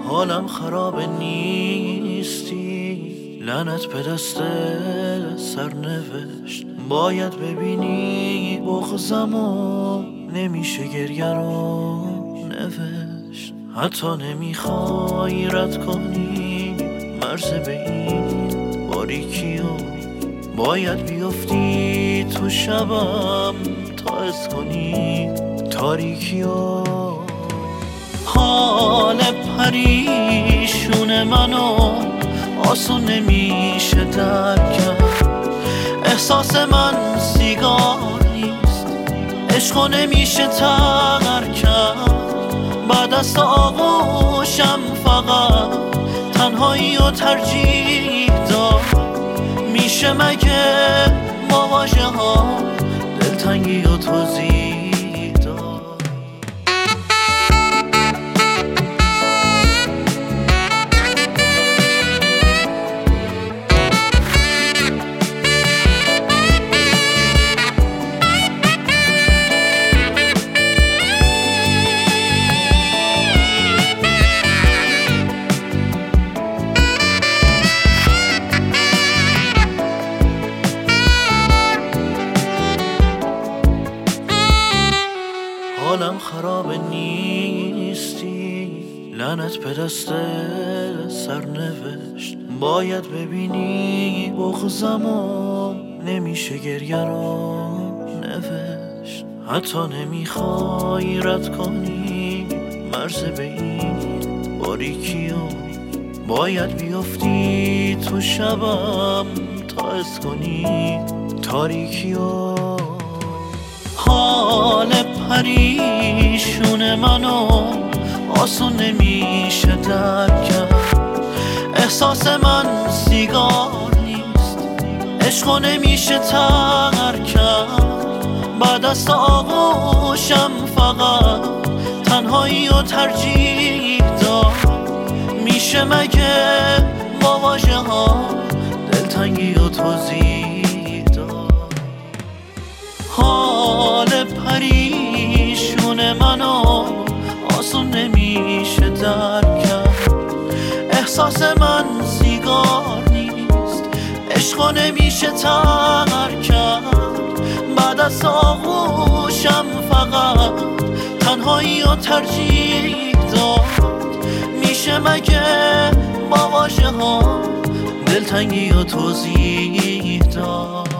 حالم خرابه نیستی، لعنت به دست سرنوشت. باید ببینی بغضمو، نمیشه گریه رو نوشت. حتی نمیخوای رد کنی مرز به این باریکیو، باید بیفتی تو شبم تا حس کنی تاریکیو. حال پریشون منو آسون نمیشه درک کرد. احساس من سیگار نیست، عشقو نمیشه تغییر کرد. بعد از آغوشم فقط تنهایی و ترجیح داد. میشه مگه با واژه ها دلتنگی و توضیح داد؟ حالم خرابه نیستی، لعنت به دست سرنوشت. باید ببینی بغضمو، نمیشه گریه رو نوشت. حتی نمیخوای رد کنی مرز به این باریکیو، باید بیفتی تو شبم تا حس کنی تاریکیو. حال پریشون منو آسون نمیشه درک کرد. احساس من سیگار نیست، عشقو نمیشه تغییر کرد. بعد از آغوشم فقط تنهایی و ترجیح داد. میشه مگه با واژه ها دلتنگی و توضیح داد؟ حال پریشون منو آسون نمیشه درک کرد. احساس من سیگار نیست، عشقو نمیشه تغییر کرد. بعد از آغوشم فقط تنهایی و ترجیح داد. میشه مگه با واژه ها دلتنگی و توضیح داد؟